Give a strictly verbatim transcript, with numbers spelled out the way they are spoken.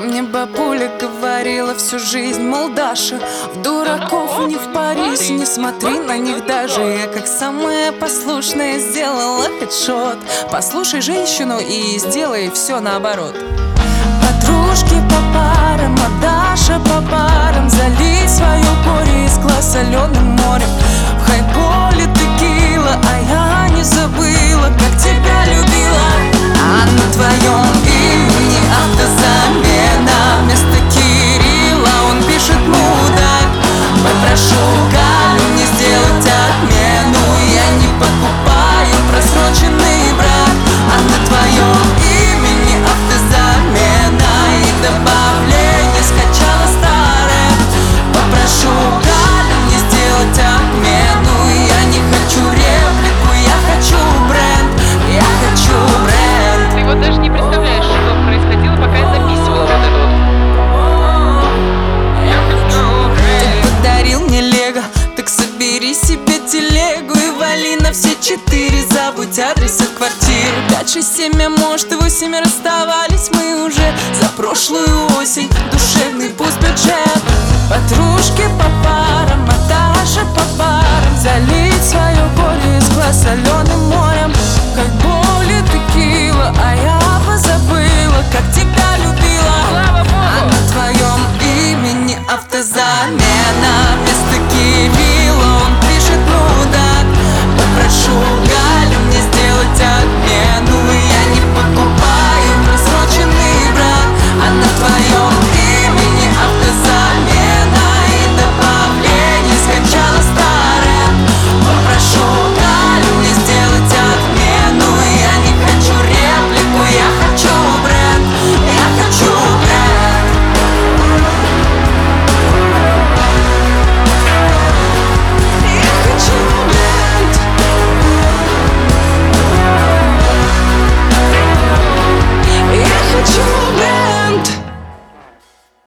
Мне бабуля говорила всю жизнь, мол, Даша, в дураков не впарись, не смотри на них даже. Я как самая послушная сделала хедшот. Послушай женщину и сделай все наоборот. Подружки по парам, а Даша по парам. Залить свое горе из глаз соленым морем. В хайболе текила, а я не забыла, как тебя любила. А на твоем имени автозамена. Вместо Кирилла он пишет мудак. Попрошу Галю не сделать отмену. Я не покупаю просроченный брак. А на твоем имени автозамена. И добавление скачала старое. Попрошу Галю не сделать отмену. Я не хочу реплику, я хочу бренд. Я хочу бренд. Ты вот даже не представляешь, что происходило, пока я записывала вот это вот. Я хочу бренд. Ты подарил мне лего, так собери себе телегу и вали на все четыре. Забудь адрес от квартиры. Пять, шесть, семь, а может и восемь. Расставались мы уже за прошлую осень. Душевный пусть бюджет. Подружки по парам, а Даша по парам. Залить свое горе из глаз соленым морем.